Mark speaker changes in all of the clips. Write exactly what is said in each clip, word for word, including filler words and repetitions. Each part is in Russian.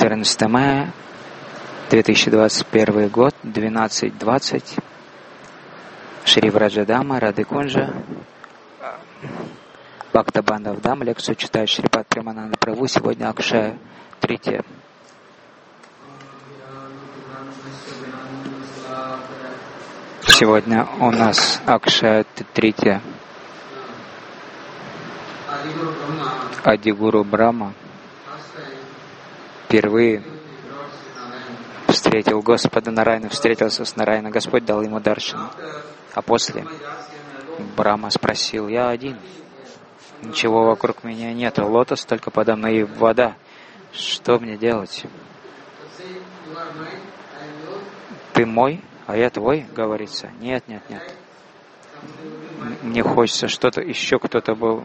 Speaker 1: четырнадцатое мая две тысячи двадцать первый год, двенадцать двадцать. Шри Враджадама, Радхикунджа, Бхактабандавдам. Лекцию читает Шрипад Премананда Прабху. Сегодня Акшая третья. Сегодня у нас Акшая третья. Адигуру Брахма впервые встретил Господа Нараяна, встретился с Нараяна. Господь дал ему даршан. А после Брахма спросил: я один, ничего вокруг меня нет, лотос только подо мной и вода. Что мне делать? Ты мой, а я твой, говорится. Нет, нет, нет. Мне хочется что-то, еще кто-то был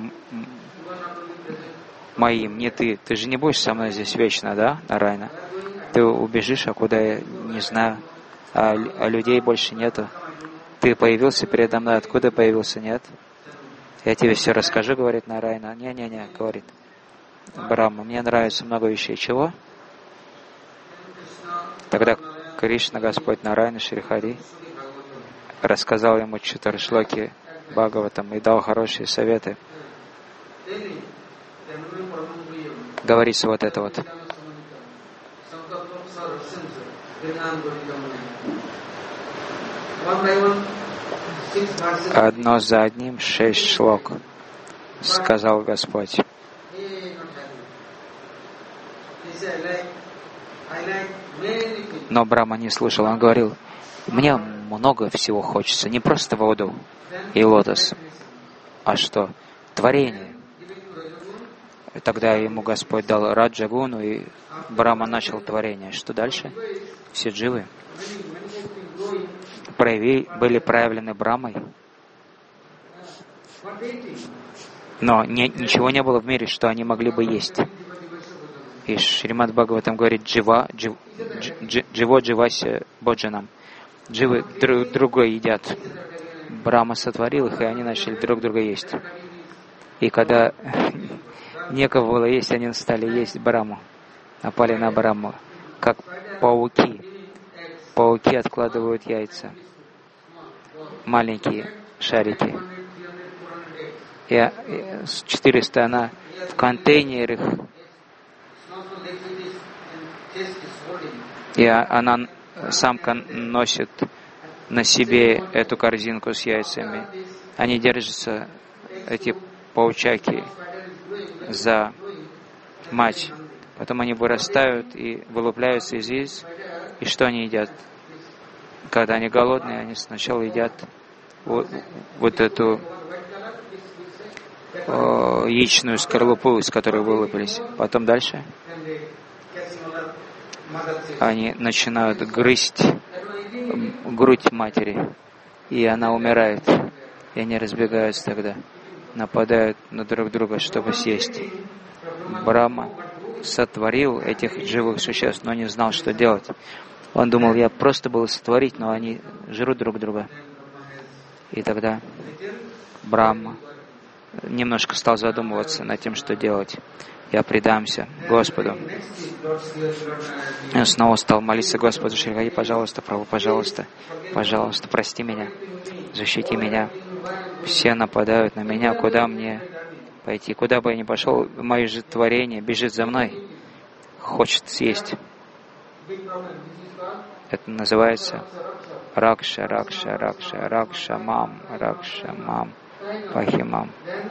Speaker 1: моим, не ты. Ты же не будешь со мной здесь вечно, да, Нараяна? Ты убежишь, а куда я не знаю. А, а людей больше нету. Ты появился передо мной, откуда появился, нет? Я тебе все расскажу, говорит Нараяна. Не-не-не, говорит Брахма, мне нравится много вещей. Чего? Тогда Кришна, Господь Нараяна, Шри Хари, рассказал ему четыре шлоки Бхагаватам и дал хорошие советы. Говорится вот это вот. Одно за одним шесть шлок, сказал Господь. Но Брахма не слушал, он говорил: мне много всего хочется, не просто воду и лотос, а что? Творение. И тогда ему Господь дал Раджагуну, и Брахма начал творение. Что дальше? Все дживы прояви, были проявлены Брахмой. Но не, ничего не было в мире, что они могли бы есть. И Шримад Бхагаватам говорит: джива, джив, джив, дживо дживася боджанам. Дживы друг друга едят. Брахма сотворил их, и они начали друг друга есть. И когда некого было есть, они стали есть Брахму. Напали на Брахму, как пауки. Пауки откладывают яйца. Маленькие шарики. И, и с четыреста она в контейнерах. И она, самка, носит на себе эту корзинку с яйцами. Они держатся, эти паучаки, за мать. Потом они вырастают и вылупляются из яиц. И что они едят? Когда они голодные, они сначала едят вот, вот эту о, яичную скорлупу, из которой вылупились. Потом дальше они начинают грызть грудь матери, и она умирает. И они разбегаются тогда, нападают на друг друга, чтобы съесть. Брахма сотворил этих живых существ, но не знал, что делать. Он думал: я просто был сотворить, но они жрут друг друга. И тогда Брахма немножко стал задумываться над тем, что делать. Я предамся Господу. И он снова стал молиться Господу: Шри Хари, пожалуйста, Прабху, пожалуйста, пожалуйста, прости меня, защити меня. Все нападают на меня, куда мне пойти? Куда бы я ни пошел, мое же творение бежит за мной, хочет съесть. Это называется Ракша, Ракша, Ракша, Ракша, Мам, Ракша, Мам, Пахимам.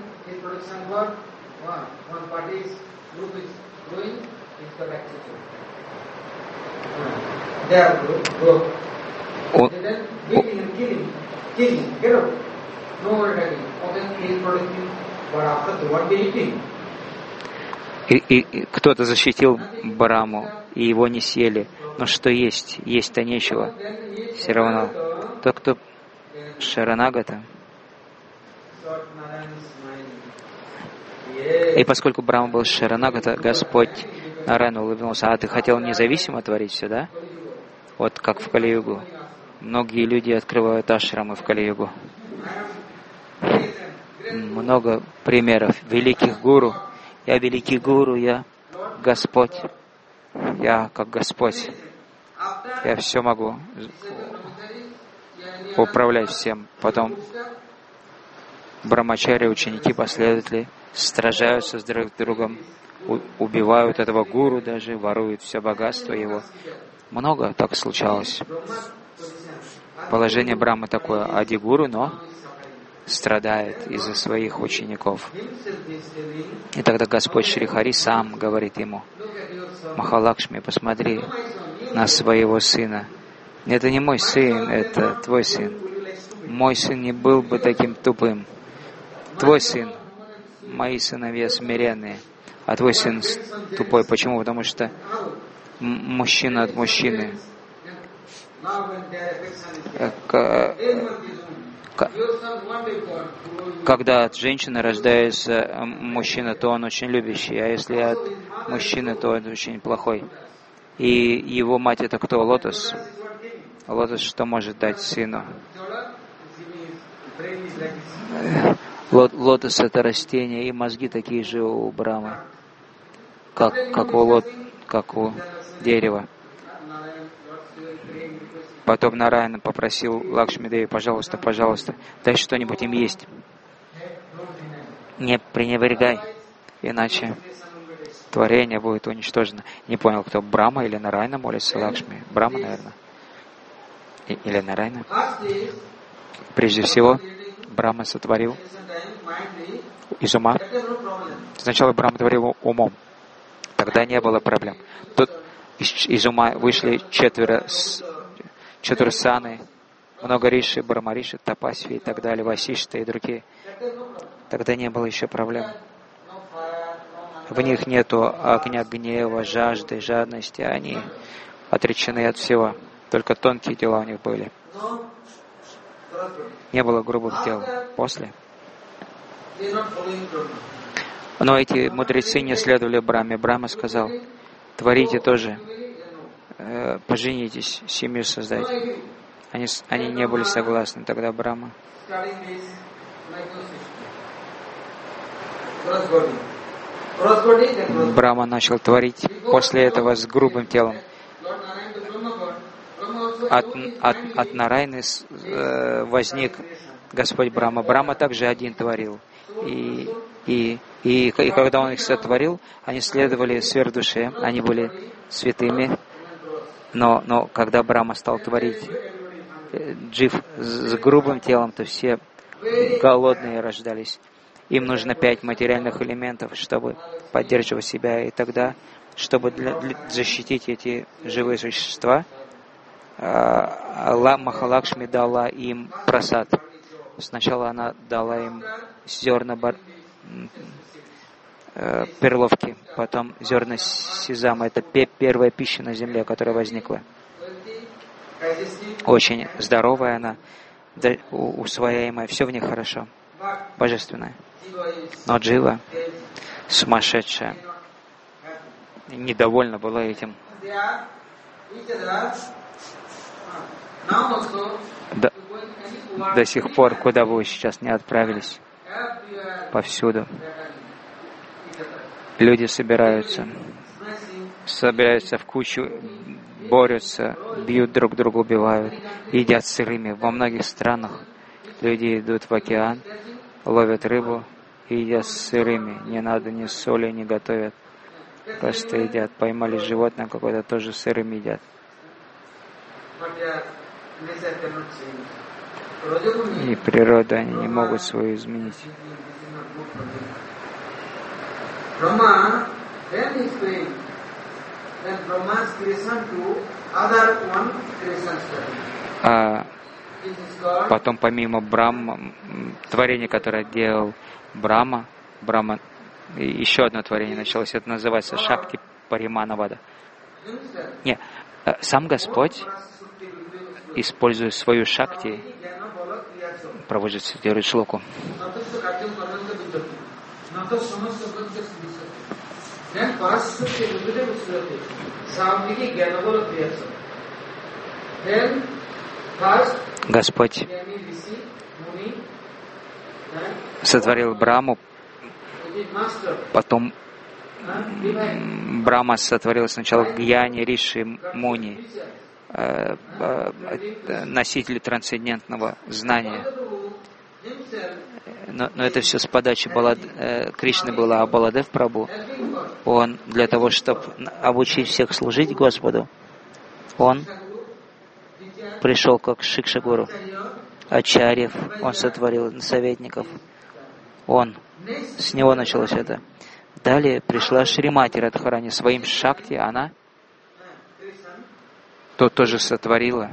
Speaker 1: И, и, и кто-то защитил Брахму, и его не съели. Но что есть? Есть-то нечего. Все равно. Тот, кто Шаранагата. И поскольку Брахма был Шаранагата, Господь Нараяна улыбнулся: а ты хотел независимо творить все, да? Вот как в Кали-югу. Многие люди открывают ашрамы в Кали-югу. Много примеров великих гуру. Я великий гуру, я Господь. я как Господь, я все могу управлять всем. Потом брамачари, ученики, последователи сражаются с друг другом, убивают этого гуру даже, воруют все богатство его. Много так случалось. Положение Брахмы такое, Ади-гуру, но страдает из-за своих учеников. И тогда Господь Шри Хари сам говорит ему: Махалакшми, посмотри на своего сына. Это не мой сын, это твой сын. Мой сын не был бы таким тупым. Твой сын, мои сыновья смиренные, а твой сын тупой. Почему? Потому что мужчина от мужчины. Когда от женщины рождается мужчина, то он очень любящий, а если от мужчины, то он очень плохой. И его мать — это кто? Лотос. Лотос что может дать сыну? Лотос — это растение, и мозги такие же у Брамы, как, как, у, лот, как у дерева. Потом Нараяна попросил Лакшми Деви: пожалуйста, пожалуйста, дай что-нибудь им есть. Не пренебрегай, иначе творение будет уничтожено. Не понял, кто, Брахма или Нараяна молится Лакшми? Брахма, наверное. И, или Нараяна. Прежде всего, Брахма сотворил из ума. Сначала Брахма творил умом. Тогда не было проблем. Тут из, из ума вышли четверо Чатурсаны, много риши, Брахмариши, Тапасви и так далее, Васишта и другие. Тогда не было еще проблем. В них нету огня гнева, жажды, жадности. Они отречены от всего. Только тонкие дела у них были. Не было грубых дел. После. Но эти мудрецы не следовали Брахме. Брахма сказал: творите тоже. Поженитесь, семью создайте. Они, они не были согласны. Тогда Брахма Брахма начал творить после этого с грубым телом. От, от, от Нараяны э, возник Господь Брахма. Брахма также один творил. И, и, и, и когда Он их сотворил, они следовали сверхдуше, они были святыми. Но, но когда Брахма стал творить джив с грубым телом, то все голодные рождались. Им нужно пять материальных элементов, чтобы поддерживать себя. И тогда, чтобы для, для, защитить эти живые существа, Аллах Махалакшми дала им прасад. Сначала она дала им зерна бар... перловки, потом зерна сезама. Это первая пища на земле, которая возникла. Очень здоровая она, усвояемая, все в ней хорошо, божественное. Но Джива, сумасшедшая, недовольна была этим. До, до сих пор, куда вы сейчас не отправились, повсюду люди собираются, собираются в кучу, борются, бьют друг друга, убивают, едят сырыми. Во многих странах люди идут в океан, ловят рыбу и едят сырыми. Не надо ни соли, не готовят. Просто едят. Поймали животное какое-то, тоже сырыми едят. И природу они не могут свою изменить. А потом, помимо Брахма, творения, которое делал Брахма, Брахма, еще одно творение началось, это называется Шакти Париманавада. Нет, сам Господь, используя свою Шакти, проводит, цитирует шлоку. Господь сотворил Брахму, потом Брахма сотворил сначала Гьяни, Риши, Муни, носители трансцендентного знания. Но, но это все с подачи Балад... Кришны было, а Баладев Прабху, он для того, чтобы обучить всех служить Господу, он пришел как Шикша-гуру. Ачарьев он сотворил, советников. Он, с него началось это. Далее пришла Шримати Радхарани своим шакти, она то тоже сотворила.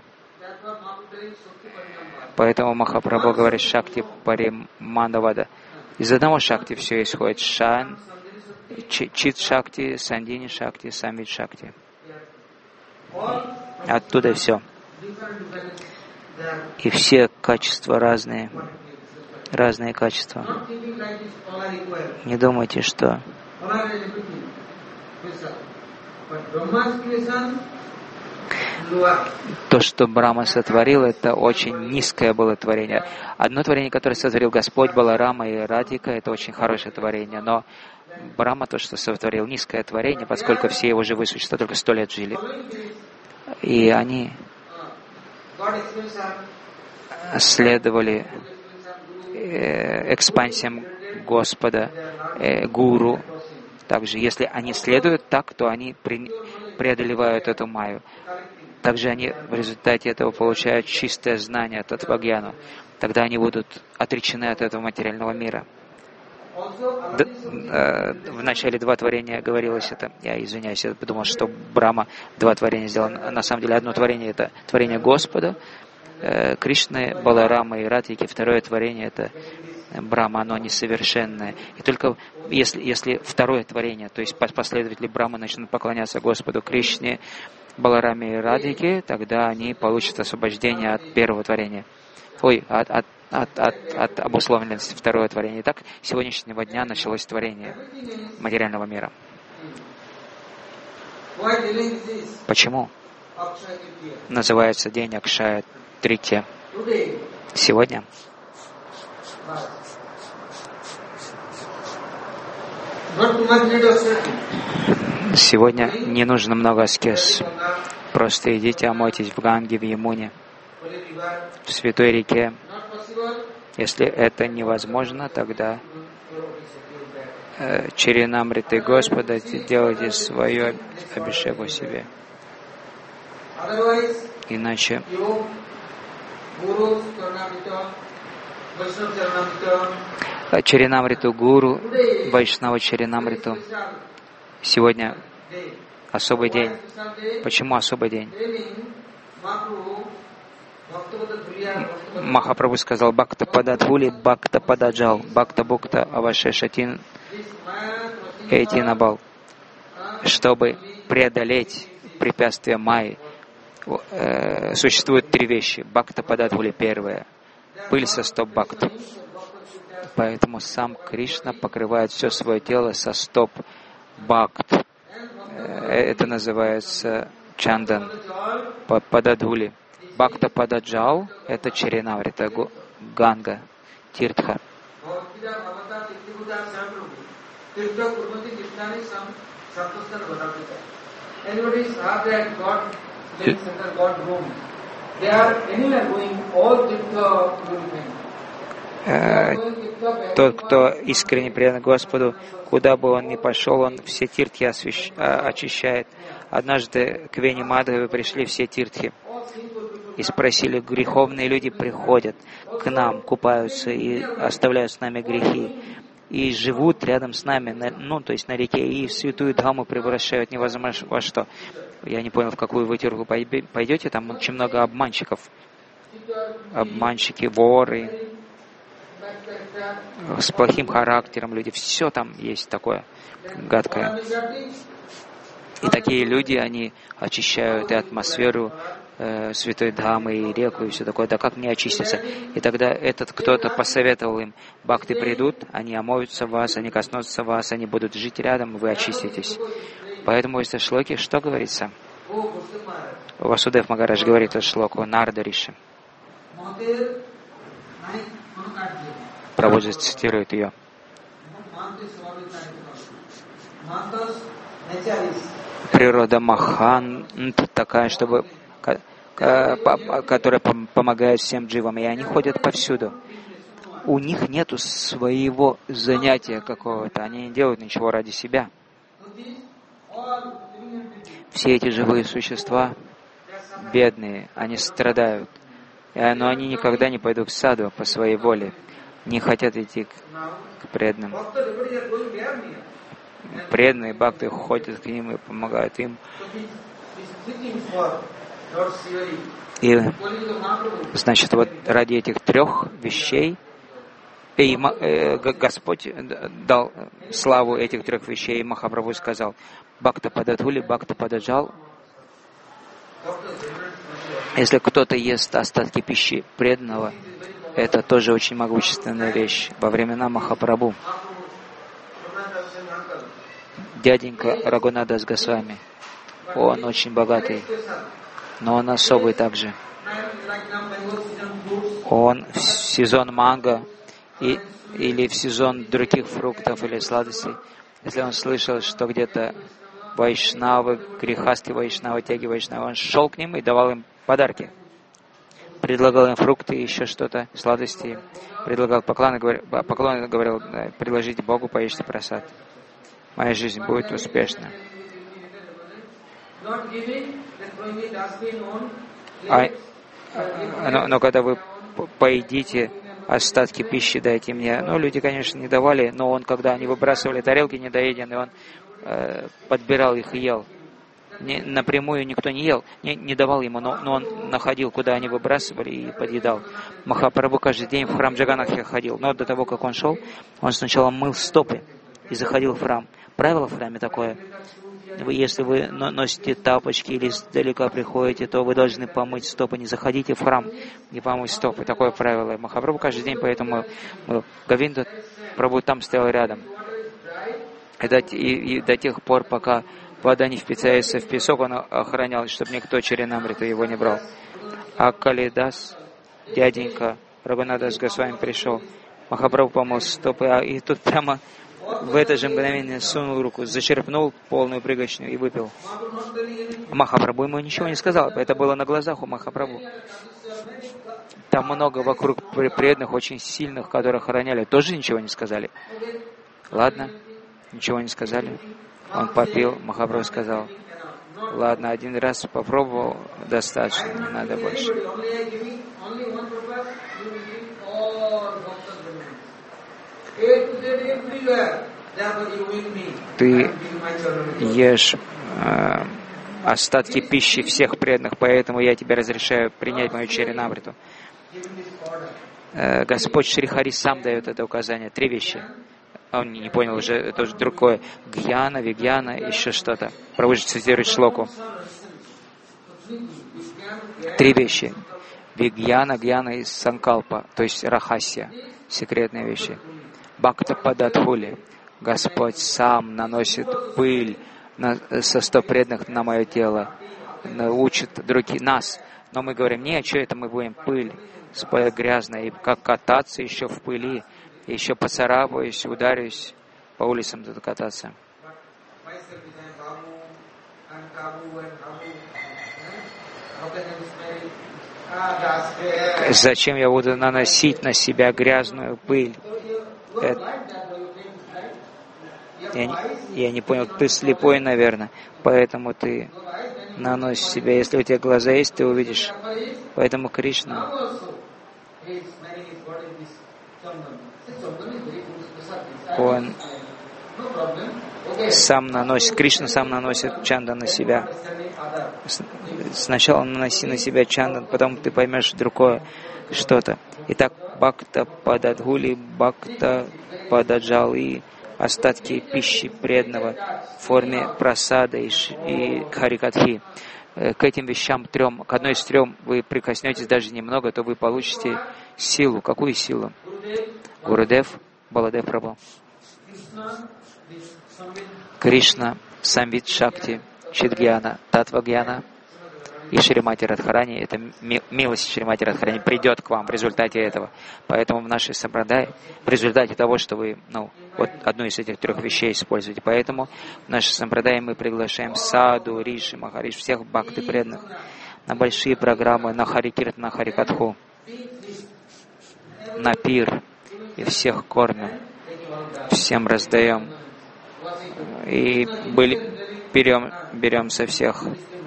Speaker 1: Поэтому Махапрабху говорит Шакти Паримандавада. Из одного шакти все исходит. Шан, Чит Шакти, Сандини Шакти, Самвид Шакти. Оттуда все. И все качества разные. Разные качества. Не думайте, что то, что Брахма сотворил, это очень низкое было творение. Одно творение, которое сотворил Господь, Баларама и Радика, это очень хорошее творение. Но Брахма, то, что сотворил, низкое творение, поскольку все его живые существа только сто лет жили. И они следовали э, экспансиям Господа, э, Гуру. Также, если они следуют так, то они при, преодолевают эту майю. Также они в результате этого получают чистое знание от Татвагьяну. Тогда они будут отречены от этого материального мира. Д, э, в начале два творения говорилось это. Я извиняюсь, я подумал, что Брахма два творения сделал. На самом деле одно творение — это творение Господа, э, Кришны, Баларамы и Радхики. Второе творение — это Брахма, оно несовершенное. И только если, если второе творение, то есть последователи Брахмы начнут поклоняться Господу, Кришне, Балараме и Радхике, тогда они получат освобождение от первого творения. Ой, от, от, от, от, от обусловленности второго творения. Итак, с сегодняшнего дня началось творение материального мира. Почему называется день Акшая Тритья? Сегодня Сегодня не нужно много аскез. Просто идите, омойтесь в Ганге, в Ямуне, в Святой реке. Если это невозможно, тогда э, Чаринамритой Господа делайте свое абхишеку себе. Иначе Чаринамриту Гуру, Вайшнава Чаринамриту. Сегодня особый день. Почему особый день? Махапрабху сказал: Бхакта Пададхули, Бхакта Пададжал, Бхакта Бхукта Авашешатин Эйтинабал. Чтобы преодолеть препятствия майи, э, существуют три вещи. Бхакта Пададхули первое. Пыль со стоп бхакт. Поэтому сам Кришна покрывает все свое тело со стоп бхакт. Это называется чандан. Пададхули. Бхакта Пададжал — это Чаринамрита, Ганга, Тиртха. Тот, кто искренне предан Господу, куда бы он ни пошел, он все тиртхи освящ... очищает. Однажды к Вене Мадхаве пришли все тиртхи и спросили: греховные люди приходят к нам, купаются и оставляют с нами грехи, и живут рядом с нами, ну, то есть на реке, и в святую Дхаму превращают невозможно во что. Я не понял, в какую вы тиртху пойдете, там очень много обманщиков. Обманщики, воры, с плохим характером люди, все там есть такое гадкое. И такие люди, они очищают и атмосферу э, Святой Дхамы, и реку, и все такое. Да как мне очиститься? И тогда этот кто-то посоветовал им: бхакты придут, они омоются вас, они коснутся вас, они будут жить рядом, вы очиститесь. Поэтому в этой шлоке что говорится? Васудев Магараш говорит эту шлоку, Нарада Риши. Прабхупада цитирует ее. природа Махан такая, чтобы, которая помогает всем дживам, и они ходят повсюду. У них нету своего занятия какого-то, они не делают ничего ради себя. Все эти живые существа бедные, они страдают, но они никогда не пойдут к саду по своей воле, не хотят идти к преданным. Преданные бхакты ходят к ним и помогают им. И, значит, вот ради этих трех вещей и Господь дал славу этих трех вещей, и Махапрабху сказал: Бхакта Пададхули, Бхакта Пададжал. Если кто-то ест остатки пищи преданного, это тоже очень могущественная вещь. Во времена Махапрабху дяденька Рагунадас Госвами, он очень богатый, но он особый также. Он в сезон манго и, или в сезон других фруктов или сладостей, если он слышал, что где-то вайшнавы, грехасты вайшнавы, тяги вайшнавы, он шел к ним и давал им подарки. Предлагал им фрукты, еще что-то, сладости. Предлагал поклоны, говорил, поклоны, говорил, предложите Богу, поешьте прасад. Моя жизнь будет успешна. А, но, но когда вы поедите остатки пищи, дайте мне. Ну, люди, конечно, не давали, но он, когда они выбрасывали тарелки недоеденные, он э, подбирал их и ел. Не, напрямую никто не ел, не, не давал ему, но, но он находил, куда они выбрасывали, и подъедал. Махапрабху каждый день в храм Джаганнатхи ходил, но до того, как он шел, он сначала мыл стопы и заходил в храм. Правило в храме такое: вы, если вы носите тапочки или издалека приходите, то вы должны помыть стопы. Не заходите в храм, не помыть стопы. Такое правило. Махапрабху каждый день поэтому мыл. Говинда Прабху там стоял рядом. И до, и, и до тех пор, пока вода не впитается в песок, он охранял, чтобы никто Чаринамриту его не брал. А Калидас, дяденька Рагунадас Госвами, пришел. Махапрабху помыл стопы, а и тут прямо в это же мгновение сунул руку, зачерпнул полную пригоршню и выпил. Махапрабху ему ничего не сказал, это было на глазах у Махапрабху. Там много вокруг преданных, очень сильных, которых охраняли, тоже ничего не сказали. Ладно, ничего не сказали. Он попил, Махапрабху сказал: ладно, один раз попробовал, достаточно, не надо больше. Ты ешь э, остатки пищи всех преданных, поэтому я тебе разрешаю принять мою Чаринамриту. Э, Господь Шри Хари сам дает это указание. Три вещи. Он не понял уже, это уже другое. Гьяна, вигьяна, еще что-то. Прабху цитирует шлоку. Три вещи. Вигьяна, гьяна и санкалпа, то есть рахасья, секретные вещи. Бхакта Пададхули. Господь сам наносит пыль на, со сто преданных на мое тело, учит других, нас. Но мы говорим: нет, что это мы будем пыль, грязная, и как кататься еще в пыли, еще поцарапаюсь, ударюсь, по улицам тут кататься. Зачем я буду наносить на себя грязную пыль? Это... Я, не, я не понял, ты слепой, наверное, поэтому ты наносишь себя. Если у тебя глаза есть, ты увидишь. Поэтому Кришна, он сам наносит, Кришна сам наносит чандан на себя. Сначала наноси на себя чандан, потом ты поймешь другое что-то. Итак, Бхакта Пададхули, Бхакта Пададжали, остатки пищи преданного в форме прасада и, и харикатхи. К этим вещам трем, к одной из трем вы прикоснетесь даже немного, то вы получите силу. Какую силу? Гурудев, Баладев Прабху. Кришна, Самвид Шакти, Чидгьяна, Татвагьяна. И Шримати Радхарани, это милость Шримати Радхарани придет к вам в результате этого. Поэтому в нашей сампрадай, в результате того, что вы, ну, вот одну из этих трех вещей используете. Поэтому в нашей сампрадай мы приглашаем Саду, Риши, Махариш, всех бхакты преданных на большие программы, на Харикирт, на Харикатху, на пир, и всех кормим, всем раздаем. И были, берем, берем со всех.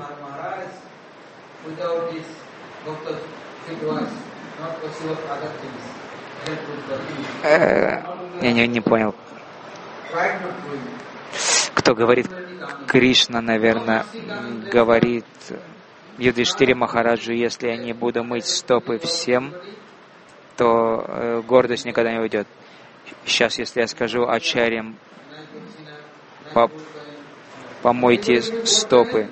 Speaker 1: Э, я не, не понял. Кто говорит Кришна, наверное, говорит Юдхиштире Махараджу, если я не буду мыть стопы всем, то э, гордость никогда не уйдет. Сейчас, если я скажу ачарьям, по, помойте стопы.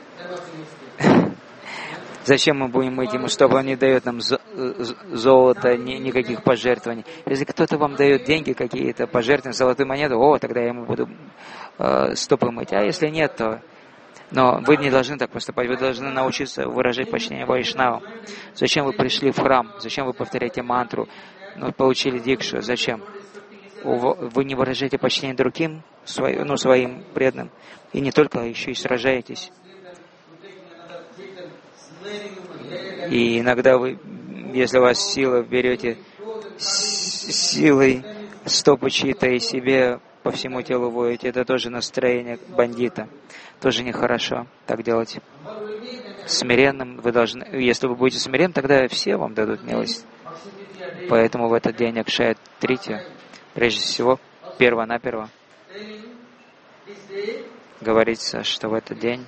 Speaker 1: Зачем мы будем мыть ему стопы? Он не дает нам золота, ни, никаких пожертвований. Если кто-то вам дает деньги, какие-то пожертвования, золотую монету, о, тогда я ему буду э, стопы мыть. А если нет, то... Но вы не должны так поступать. Вы должны научиться выражать почтение Вайшнавам. Зачем вы пришли в храм? Зачем вы повторяете мантру? Ну, получили дикшу. Зачем? Вы не выражаете почтение другим, своим, ну, своим преданным. И не только, а еще и сражаетесь. И иногда вы, если у вас сила, берете силой стопы чьи-то и себе по всему телу воете, это тоже настроение бандита. Тоже нехорошо так делать. Смиренным вы должны, если вы будете смиренным, тогда все вам дадут милость. Поэтому в этот день Акшая Тритья, прежде всего, перво-наперво, говорится, что в этот день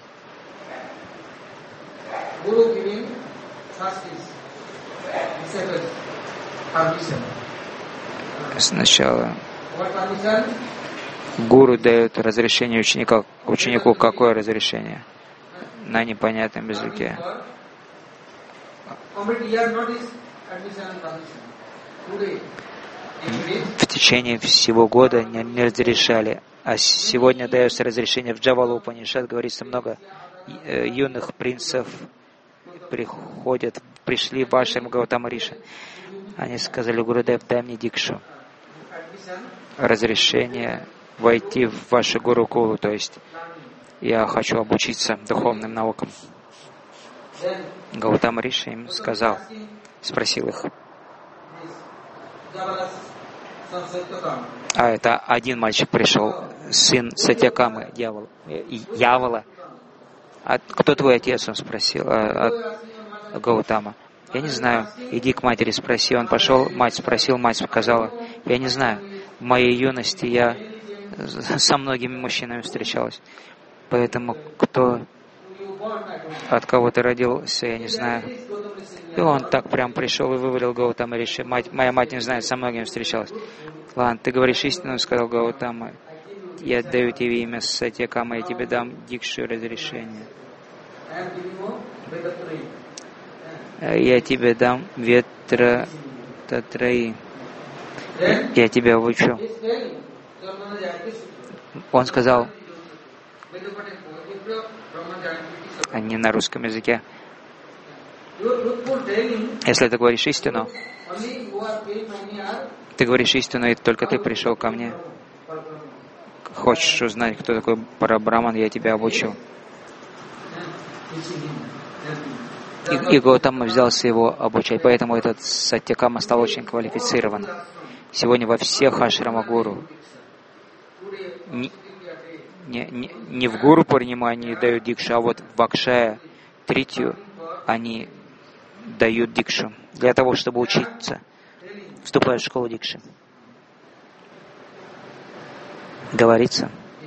Speaker 1: сначала гуру дает разрешение ученика, ученику. Какое разрешение? На непонятном языке. В течение всего года не, не разрешали. А сегодня дается разрешение. В Джавала Упанишад говорится, много юных принцев приходят, пришли в Ашрам Гаутама Риши. Они сказали: Гурудев, дай мне дикшу. Разрешение войти в вашу Гурукулу, то есть я хочу обучиться духовным наукам. Гаутама Риши им сказал, спросил их. А это один мальчик пришел, сын Сатьякамы, дьявола, Явола. А кто твой отец? Он спросил, а, а, Гаутама. Я не знаю. Иди к матери, спроси. Он пошел, мать спросил, мать сказала. Я не знаю. В моей юности я со многими мужчинами встречалась. Поэтому кто от кого ты родился, я не знаю. И он так прям пришел и вывалил Гаутама Риши. Мать, моя мать не знает, со многими встречалась. Ладно, ты говоришь истину, сказал Гаутама. Я даю тебе имя Сатьякама, я тебе дам дикшу разрешение. Я тебе дам ветра татраи. Я тебя обучу. Он сказал, а не на русском языке. Если ты говоришь истину, ты говоришь истину, и только ты пришел ко мне. Хочешь узнать, кто такой Парабраман, я тебя обучу. И, и Гаутама взялся его обучать, поэтому этот Сатьякама стал очень квалифицирован. Сегодня во всех ашрама гуру, не, не, не, не в гуру Пурнима они дают дикшу, а вот в Акшая Тритью они дают дикшу для того, чтобы учиться, вступая в школу дикши. Говорится,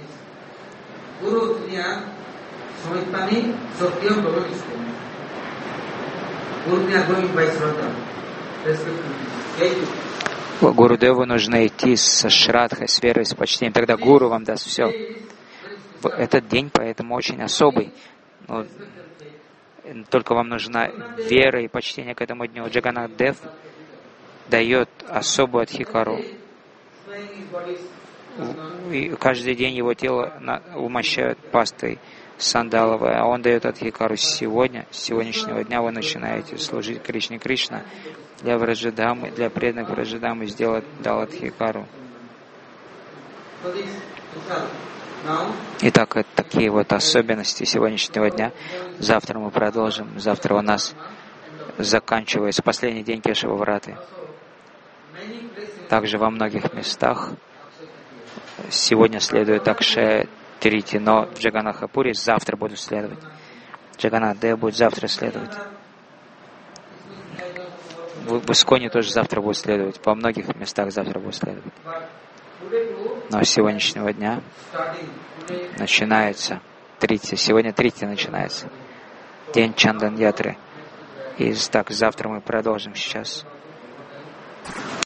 Speaker 1: Гурудеву нужно идти со шрадхой, с верой, с почтением. Тогда гуру вам даст все. Этот день поэтому очень особый. Но только вам нужна вера и почтение к этому дню. Джаганнат Дев дает особую адхикару. И каждый день его тело умощают пастой сандаловое, а он дает Адхикару сегодня, с сегодняшнего дня вы начинаете служить Кришне. Кришна для Враджадамы, для преданных Враджадамы сделал, дал Адхикару. Итак, это такие вот особенности сегодняшнего дня. Завтра мы продолжим. Завтра у нас заканчивается последний день Кешава-враты. Также во многих местах сегодня следует Акшая Трити, но в Джаганнатхапуре завтра будут следовать. Джаганнат-Дева будет завтра следовать. В Исконе тоже завтра будет следовать. Во многих местах завтра будет следовать. Но с сегодняшнего дня начинается Трити. Сегодня Трити начинается. День Чандан-ятры. И так, завтра мы продолжим сейчас.